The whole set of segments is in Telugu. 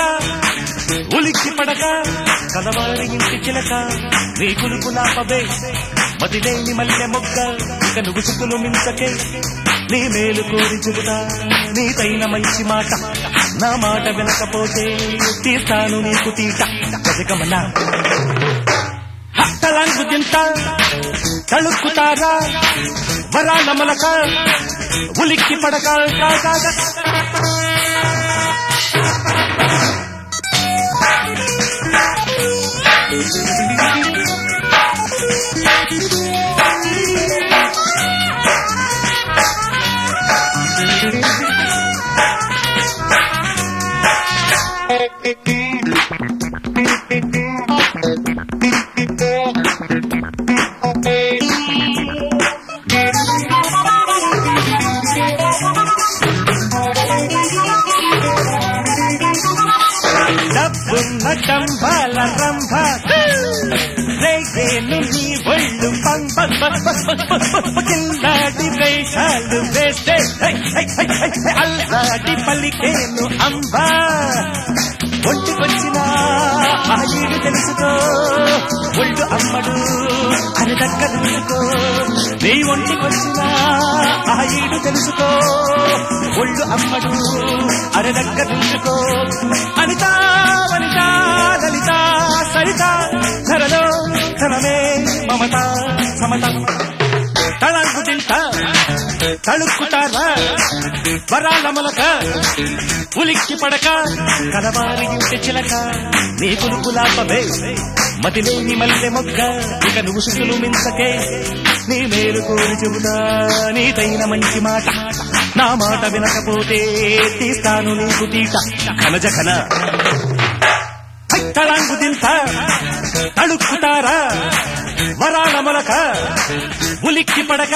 ఉలిక్కి పడక కలవారి ఇంటి చిలక నీ కులుకులాపవే మదిలేని మల్లె మొగ్గ ఇక నువ్వు చుక్కులు మించకే నీ మేలు కోరి చెబుతా నీకైన మంచి మాట నా మాట వినకపోతే తీస్తాను నీకు తీట గజగమన తలంగు తింట తళుక్కుతారా వరాల మొలక ఉలిక్కి పడక డబ్బున్న డంబాల రంభ రేగేను నీ ఒళ్ళు కిందాటి వేషాలు వేస్తే అల్లాడి పలికేను అంబా ఒంటికొచ్చిన ఆ ఈడు తెలుసుకో ఒళ్ళు అమ్మడు అని దగ్గర తెలుసుకో నీ ఒంటికొచ్చిన ఆ ఈడు తెలుసుకో ఒళ్ళు అమ్మడు అని దగ్గర తెలుసుకో అనిత వనిత లలిత సరిత ధరలో ధనమే మమత సమత తళంగు తింట తళుక్కుతారా వరాల మొలక ఉలిక్కి పడక కలవారి ఇంటి చిలక నీ కులుకులాపవే మదిలేని మల్లె మొగ్గ ఇక నువ్వు సుతులు మించకే నీ మేలు కోరి చెబుతా నీకైన మంచి మాట నా మాట వినకపోతే తీస్తాను నీకు తీట ఘనజ ఘన తళంగు తింట తళుక్కుతారా వరాల మొలక ఉలిక్కి పడక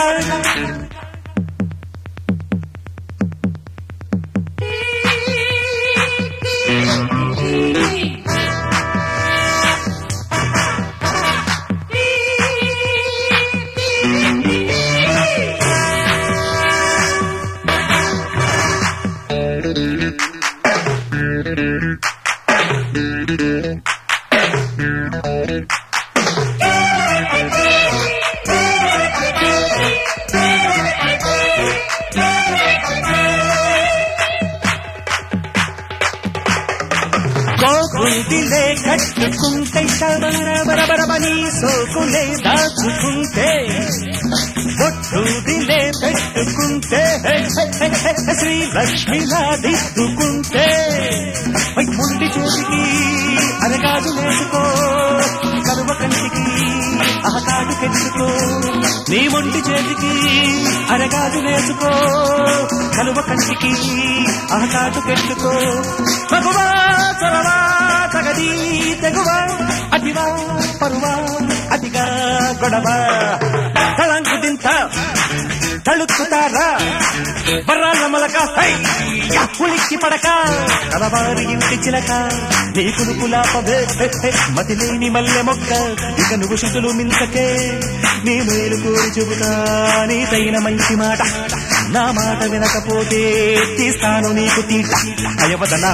కోకుంటిలే కట్టుకుంటే బరబరబని సోకులే దాచుకుంటే బొట్టుదిలే పెట్టుకుంటే శ్రీ లక్ష్మిలా దిద్దుకుంటే ముండి చేతికి అరగాదు వేసుకో కరువ కంటికి ఆకాడు కెట్టుకో నీ ఒంటి చేతికి అరగాదు వేసుకో కలువ కంటికి ఆకాడు కెట్టుకో భగవా చొరవా తగది తెగువ అతివా పరువా అతిగా గొడవ తళంకు తింట తళుక్కుతారా బర్రాల మొలక ఉలిక్కి పడక కలవారి ఇంటి చిలక నీ కులుకులాపవే మతిలేని మల్లె మొక్క ఇక నువ్వు శుతులు మించకే నీ మేలు కోరి చెబుతా నీకైన మంచి మాట నా మాట వినకపోతే తీస్తాను నీకు తీట అయవదనా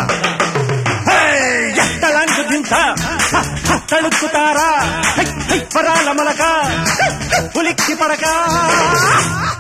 తళంకు తింట తళుక్కుతారా వరాల మొలక ఉలిక్కి పడక